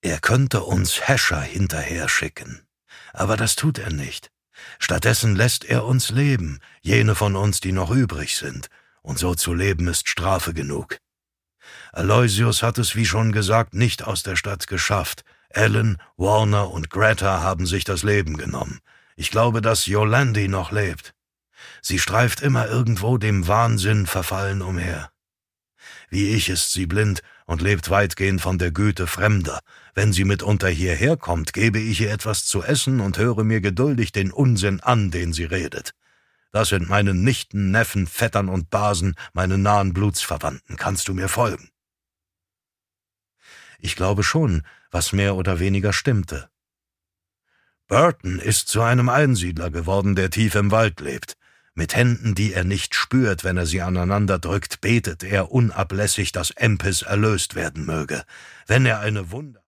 Er könnte uns Häscher hinterher schicken. Aber das tut er nicht. Stattdessen lässt er uns leben, jene von uns, die noch übrig sind. Und so zu leben ist Strafe genug. Aloysius hat es, wie schon gesagt, nicht aus der Stadt geschafft. Alan, Warner und Greta haben sich das Leben genommen. Ich glaube, dass Yolandi noch lebt. Sie streift immer irgendwo dem Wahnsinn verfallen umher. Wie ich ist sie blind und lebt weitgehend von der Güte Fremder. Wenn sie mitunter hierher kommt, gebe ich ihr etwas zu essen und höre mir geduldig den Unsinn an, den sie redet. Das sind meine Nichten, Neffen, Vettern und Basen, meine nahen Blutsverwandten. Kannst du mir folgen? Ich glaube schon, was mehr oder weniger stimmte. Burton ist zu einem Einsiedler geworden, der tief im Wald lebt. Mit Händen, die er nicht spürt, wenn er sie aneinander drückt, betet er unablässig, dass Empis erlöst werden möge. Wenn er eine Wunder